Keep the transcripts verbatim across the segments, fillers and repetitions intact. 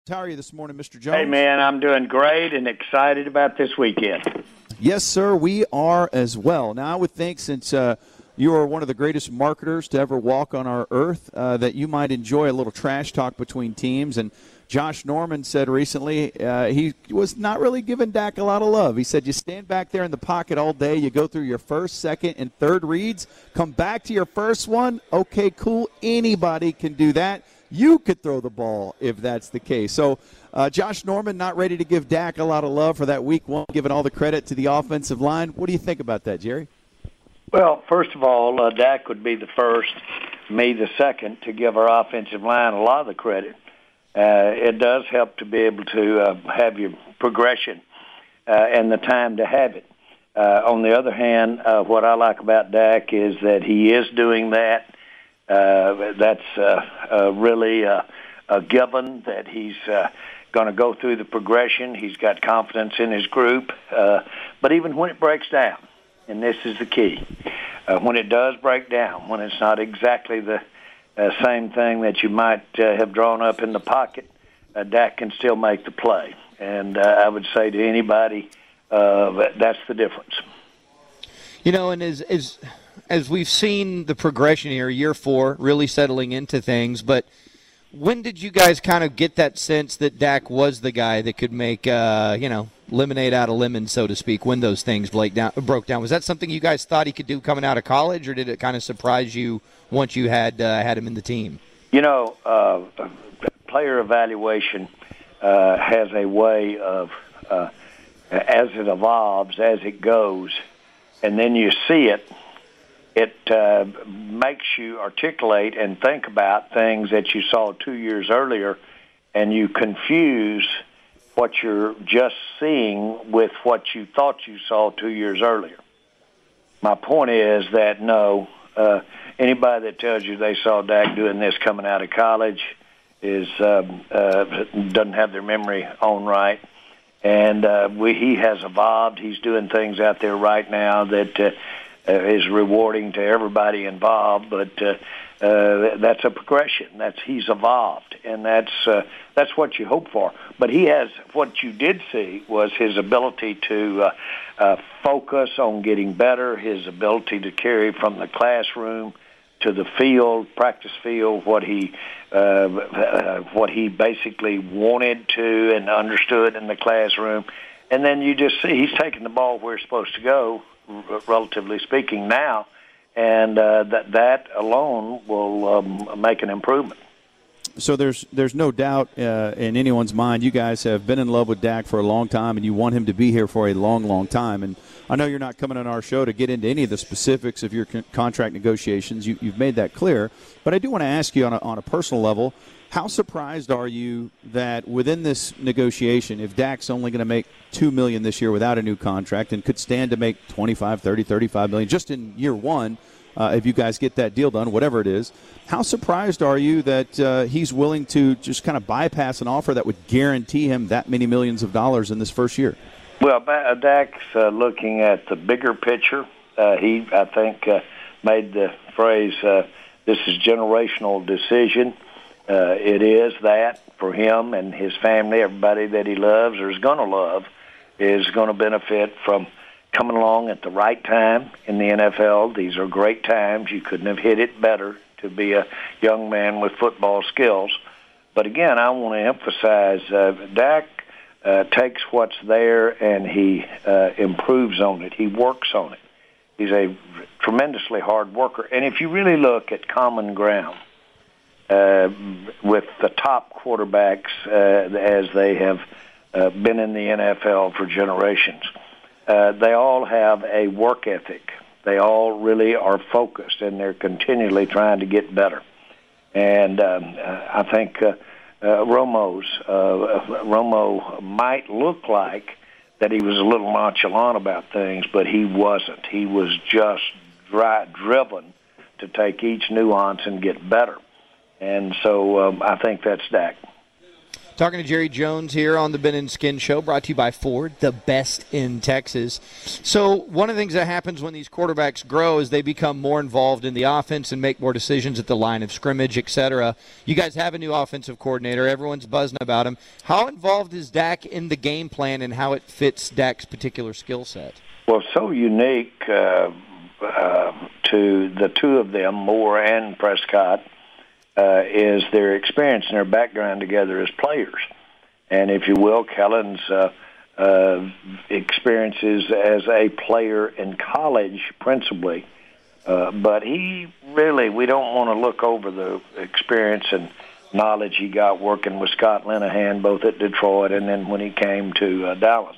How are you this morning, Mister Jones? Hey, man, I'm doing great and excited about this weekend. Yes, sir, we are as well. Now, I would think since uh, you are one of the greatest marketers to ever walk on our earth, uh, that you might enjoy a little trash talk between teams. And Josh Norman said recently uh, he was not really giving Dak a lot of love. He said you stand back there in the pocket all day, you go through your first, second, and third reads, come back to your first one, okay, cool, anybody can do that. You could throw the ball if that's the case. So uh, Josh Norman not ready to give Dak a lot of love for that week one, giving all the credit to the offensive line. What do you think about that, Jerry? Well, first of all, uh, Dak would be the first, me the second, to give our offensive line a lot of the credit. Uh, it does help to be able to uh, have your progression uh, and the time to have it. Uh, on the other hand, uh, what I like about Dak is that he is doing that. Uh, that's uh, uh, really uh, a given that he's uh, going to go through the progression. He's got confidence in his group. Uh, but even when it breaks down, and this is the key, uh, when it does break down, when it's not exactly the uh, same thing that you might uh, have drawn up in the pocket, uh, Dak can still make the play. And uh, I would say to anybody, uh, that's the difference. You know, and as, as, as we've seen the progression here, year four, really settling into things, but when did you guys kind of get that sense that Dak was the guy that could make, uh, you know, lemonade out of lemon, so to speak, when those things broke down, broke down? Was that something you guys thought he could do coming out of college, or did it kind of surprise you once you had uh, had him in the team? You know, uh, player evaluation uh, has a way of, uh, as it evolves, as it goes, and then you see it, it uh, makes you articulate and think about things that you saw two years earlier, and you confuse what you're just seeing with what you thought you saw two years earlier. My point is that, no, uh, anybody that tells you they saw Dak doing this coming out of college is um, uh, doesn't have their memory on right. And uh, we, he has evolved. He's doing things out there right now that uh, uh, is rewarding to everybody involved, but uh, uh, that's a progression. That's he's evolved, and that's uh, that's what you hope for. But he has what you did see was his ability to uh, uh, focus on getting better, his ability to carry from the classroom to the field, practice field, what he uh, uh, what he basically wanted to and understood in the classroom. And then you just see he's taking the ball where it's supposed to go, r- relatively speaking now, and uh, that that alone will um, make an improvement. So there's there's no doubt uh, in anyone's mind you guys have been in love with Dak for a long time, and you want him to be here for a long, long time. And I know you're not coming on our show to get into any of the specifics of your con- contract negotiations. You, you've made that clear. But I do want to ask you on a, on a personal level, how surprised are you that within this negotiation, if Dak's only going to make two million dollars this year without a new contract and could stand to make twenty-five, thirty, thirty-five million dollars just in year one, Uh, if you guys get that deal done, whatever it is, how surprised are you that uh, he's willing to just kind of bypass an offer that would guarantee him that many millions of dollars in this first year? Well, Dak's uh, looking at the bigger picture. Uh, he, I think, uh, made the phrase, uh, this is generational decision. Uh, it is that for him and his family, everybody that he loves or is going to love is going to benefit from coming along at the right time in the N F L. These are great times. You couldn't have hit it better to be a young man with football skills. But again, I want to emphasize uh, Dak uh, takes what's there and he uh, improves on it. He works on it. He's a tremendously hard worker. And if you really look at common ground uh, with the top quarterbacks uh, as they have uh, been in the N F L for generations, Uh, they all have a work ethic. They all really are focused, and they're continually trying to get better. And um, I think uh, uh, Romo's uh, Romo might look like that he was a little nonchalant about things, but he wasn't. He was just dry, driven to take each nuance and get better. And so um, I think that's Dak. Talking to Jerry Jones here on the Ben and Skin Show, brought to you by Ford, the best in Texas. So one of the things that happens when these quarterbacks grow is they become more involved in the offense and make more decisions at the line of scrimmage, et cetera. You guys have a new offensive coordinator. Everyone's buzzing about him. How involved is Dak in the game plan and how it fits Dak's particular skill set? Well, so unique uh, uh, to the two of them, Moore and Prescott, Uh, is their experience and their background together as players. And if you will, Kellen's uh, uh, experiences as a player in college principally. Uh, but he really, we don't want to look over the experience and knowledge he got working with Scott Linehan, both at Detroit and then when he came to uh, Dallas.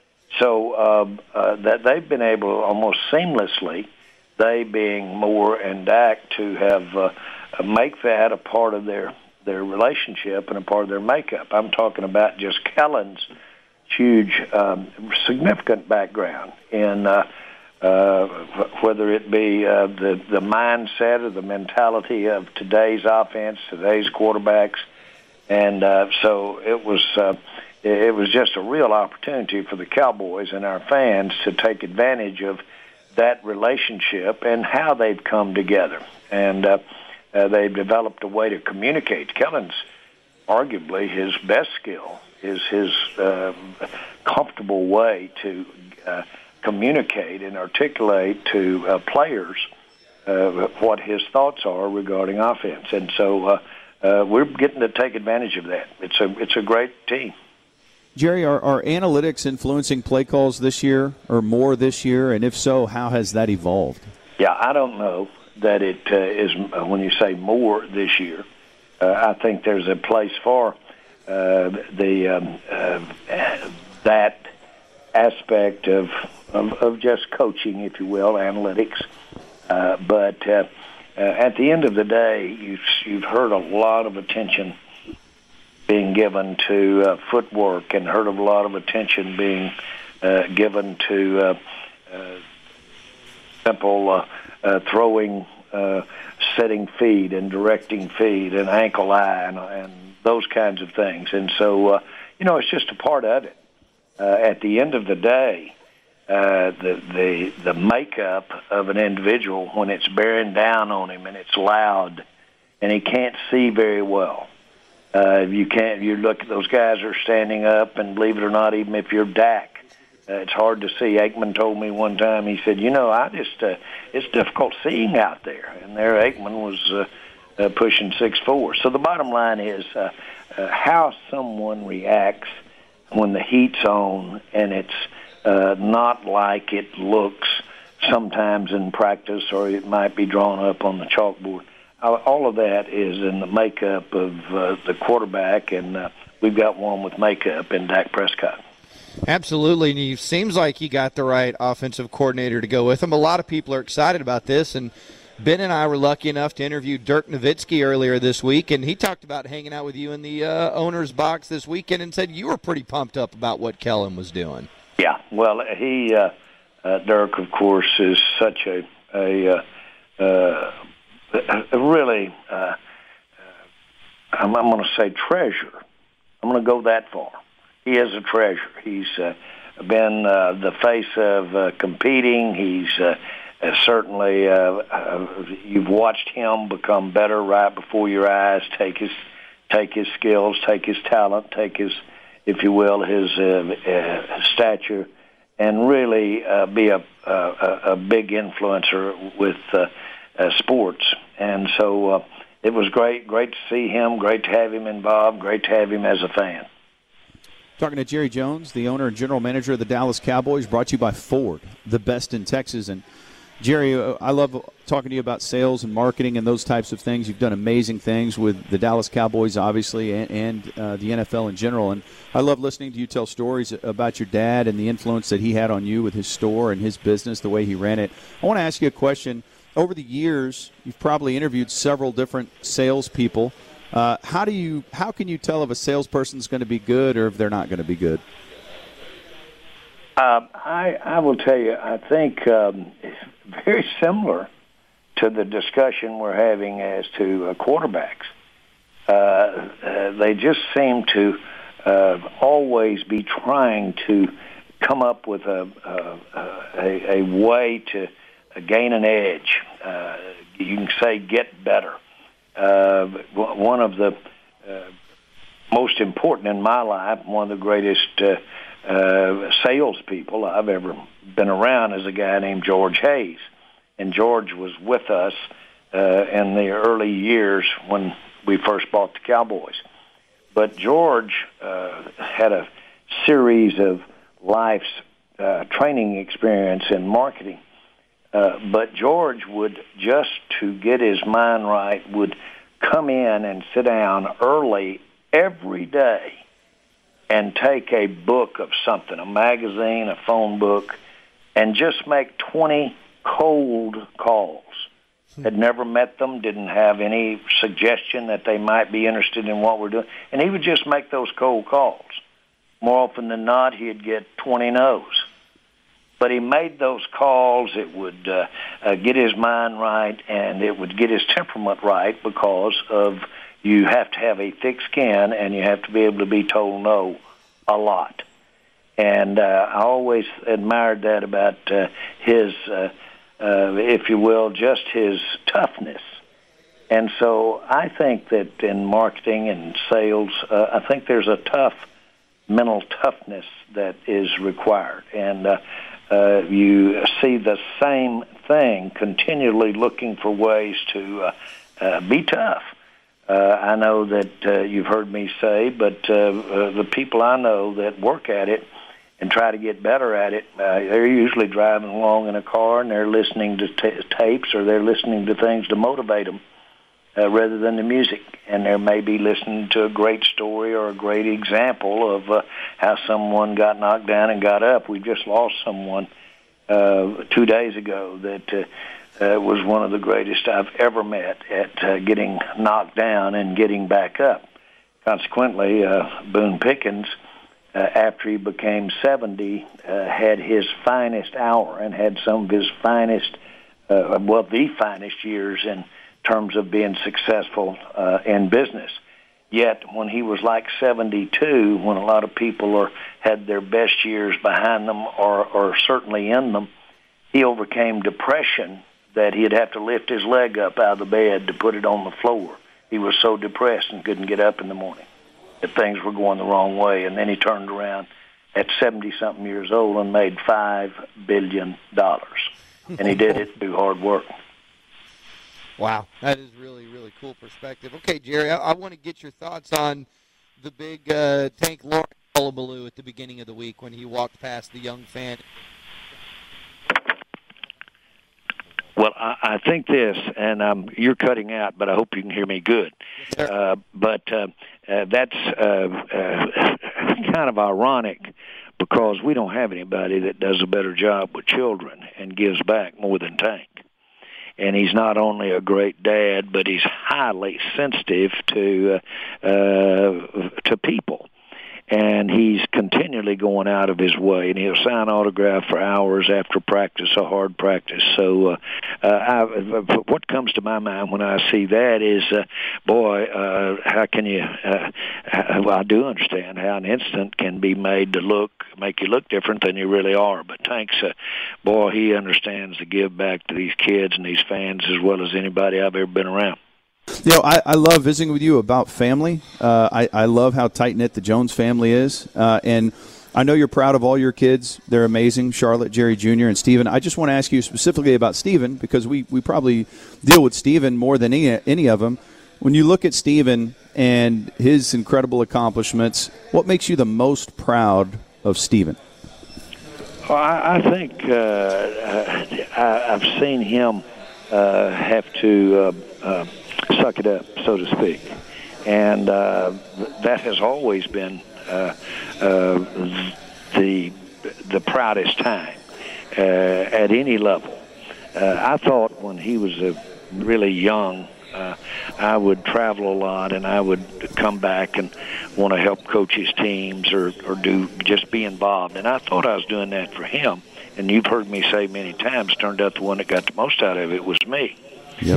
So uh, uh, that they've been able almost seamlessly, they being Moore and Dak, to have uh, make that a part of their, their relationship and a part of their makeup. I'm talking about just Kellen's huge, um, significant background in uh, uh, whether it be uh, the, the mindset or the mentality of today's offense, today's quarterbacks. And uh, so it was uh, it was just a real opportunity for the Cowboys and our fans to take advantage of that relationship and how they've come together. And uh, Uh, they've developed a way to communicate. Kellen's arguably his best skill is his uh, comfortable way to uh, communicate and articulate to uh, players uh, what his thoughts are regarding offense. And so uh, uh, we're getting to take advantage of that. It's a it's a great team. Jerry, are, are analytics influencing play calls this year or more this year? And if so, how has that evolved? Yeah, I don't know that it uh, is, uh, when you say more this year, uh, I think there's a place for uh, the um, uh, that aspect of, of of just coaching, if you will, analytics. Uh, but uh, uh, at the end of the day, you've, you've heard a lot of attention being given to uh, footwork and heard of a lot of attention being uh, given to uh, uh, simple uh, Uh, throwing, uh, setting feet and directing feet and ankle eye and, and those kinds of things. And so, uh, you know, it's just a part of it. Uh, at the end of the day, uh, the, the the makeup of an individual, when it's bearing down on him and it's loud and he can't see very well, uh, you can't. You look at those guys are standing up, and believe it or not, even if you're Dak, Uh, it's hard to see. Aikman told me one time, he said, you know, I just, uh, it's difficult seeing out there. And there Aikman was uh, uh, pushing six foot four. So the bottom line is uh, uh, how someone reacts when the heat's on and it's uh, not like it looks sometimes in practice, or it might be drawn up on the chalkboard. All of that is in the makeup of uh, the quarterback, and uh, we've got one with makeup in Dak Prescott. Absolutely, and he seems like he got the right offensive coordinator to go with him. A lot of people are excited about this, and Ben and I were lucky enough to interview Dirk Nowitzki earlier this week, and he talked about hanging out with you in the uh, owner's box this weekend and said you were pretty pumped up about what Kellen was doing. Yeah, well, he, uh, uh, Dirk, of course, is such a, a, uh, uh, a really, uh, I'm, I'm going to say treasure. I'm going to go that far. He is a treasure. He's uh, been uh, the face of uh, competing. He's uh, uh, certainly, uh, uh, you've watched him become better right before your eyes, take his take his skills, take his talent, take his, if you will, his uh, uh, stature, and really uh, be a, a, a big influencer with uh, uh, sports. And so uh, it was great, great to see him, great to have him involved, great to have him as a fan. Talking to Jerry Jones, the owner and general manager of the Dallas Cowboys, brought to you by Ford, the best in Texas. And, Jerry, I love talking to you about sales and marketing and those types of things. You've done amazing things with the Dallas Cowboys, obviously, and, and uh, the N F L in general. And I love listening to you tell stories about your dad and the influence that he had on you with his store and his business, the way he ran it. I want to ask you a question. Over the years, you've probably interviewed several different salespeople. Uh, how do you? How can you tell if a salesperson is going to be good or if they're not going to be good? Uh, I, I will tell you, I think um, it's very similar to the discussion we're having as to uh, quarterbacks. uh, uh, they just seem to uh, always be trying to come up with a a, a, a way to gain an edge. Uh, you can say get better. Uh, one of the uh, most important in my life, one of the greatest uh, uh, salespeople I've ever been around is a guy named George Hayes. And George was with us uh, in the early years when we first bought the Cowboys. But George uh, had a series of life's uh, training experience in marketing. Uh, but George would, just to get his mind right, would come in and sit down early every day and take a book of something, a magazine, a phone book, and just make twenty cold calls. Had never met them, didn't have any suggestion that they might be interested in what we're doing. And he would just make those cold calls. More often than not, he'd get twenty no's. But he made those calls. It would uh, uh, get his mind right, and it would get his temperament right, because of you have to have a thick skin, and you have to be able to be told no a lot. And uh, I always admired that about uh, his, uh, uh, if you will, just his toughness. And so I think that in marketing and sales, uh, I think there's a tough mental toughness that is required. And uh, uh, you see the same thing, continually looking for ways to uh, uh, be tough. Uh, I know that uh, you've heard me say, but uh, uh, the people I know that work at it and try to get better at it, uh, they're usually driving along in a car and they're listening to t- tapes or they're listening to things to motivate them uh, rather than the music. And they may be listening to a great story or a great example of uh, how someone got knocked down and got up. We just lost someone uh, two days ago that uh, uh, was one of the greatest I've ever met at uh, getting knocked down and getting back up. Consequently, uh, Boone Pickens, Uh, after he became seventy, uh, had his finest hour and had some of his finest, uh, well, the finest years in terms of being successful uh, in business. Yet, when he was like seventy-two, when a lot of people are, had their best years behind them or, or certainly in them, he overcame depression that he'd have to lift his leg up out of the bed to put it on the floor. He was so depressed and couldn't get up in the morning that things were going the wrong way. And then he turned around at seventy-something years old and made five billion dollars. And he did it through hard work. Wow, that is really, really cool perspective. Okay, Jerry, I, I want to get your thoughts on the big uh, Tank Lawrence hullabaloo at the beginning of the week when he walked past the young fan. Well, I, I think this, and um, you're cutting out, but I hope you can hear me good. Yes, uh, but uh, uh, that's uh, uh, kind of ironic because we don't have anybody that does a better job with children and gives back more than Tank. And he's not only a great dad, but he's highly sensitive to uh, uh, to people. And he's continually going out of his way, and he'll sign autograph for hours after practice, a hard practice. So uh, uh, I, what comes to my mind when I see that is, uh, boy, uh, how can you, uh, well, I do understand how an incident can be made to look, make you look different than you really are. But Tank's, uh, boy, he understands the give back to these kids and these fans as well as anybody I've ever been around. You know, I, I love visiting with you about family. Uh, I, I love how tight-knit the Jones family is. Uh, and I know you're proud of all your kids. They're amazing, Charlotte, Jerry Junior, and Stephen. I just want to ask you specifically about Stephen because we, we probably deal with Stephen more than any, any of them. When you look at Stephen and his incredible accomplishments, what makes you the most proud of Stephen? Well, I, I think uh, I, I've seen him uh, have to uh, uh, – suck it up, so to speak. And uh, that has always been uh, uh, the the proudest time uh, at any level. Uh, I thought when he was uh, really young, uh, I would travel a lot and I would come back and want to help coach his teams or, or do just be involved. And I thought I was doing that for him. And you've heard me say many times, turned out the one that got the most out of it was me. Yep.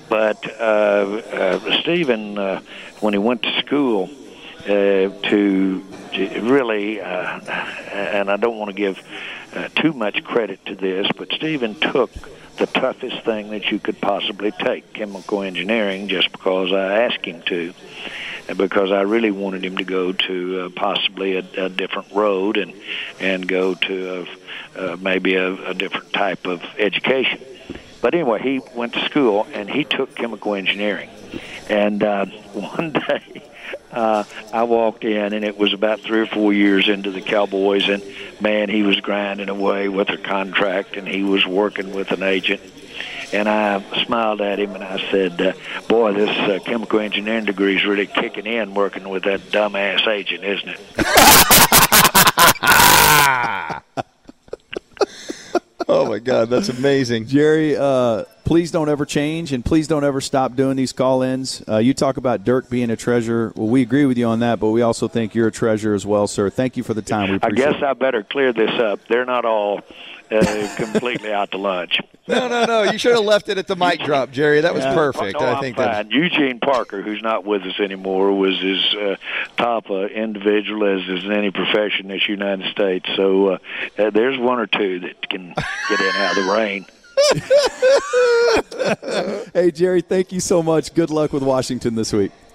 but uh, uh, Stephen, uh, when he went to school, uh, to, to really, uh, and I don't want to give uh, too much credit to this, but Stephen took the toughest thing that you could possibly take, chemical engineering, just because I asked him to, and because I really wanted him to go to uh, possibly a, a different road and and go to a, uh, maybe a, a different type of education. But anyway, he went to school and he took chemical engineering. And uh, one day uh, I walked in, and it was about three or four years into the Cowboys, and, man, he was grinding away with a contract, and he was working with an agent. And I smiled at him, and I said, uh, boy, this uh, chemical engineering degree is really kicking in working with that dumbass agent, isn't it? Oh, my God, that's amazing. Jerry, uh, please don't ever change, and please don't ever stop doing these call-ins. Uh, you talk about Dirk being a treasure. Well, we agree with you on that, but we also think you're a treasure as well, sir. Thank you for the time. We appreciate I guess it. I better clear this up. They're not all uh, completely out to lunch. No, no, no. You should have left it at the mic drop, Jerry. That was Yeah. perfect. Oh, no, I think I'm that's fine. Eugene Parker, who's not with us anymore, was as uh, top uh, individual as is in any profession in this United States. So uh, uh, there's one or two that can get in out of the rain. Hey, Jerry, thank you so much. Good luck with Washington this week.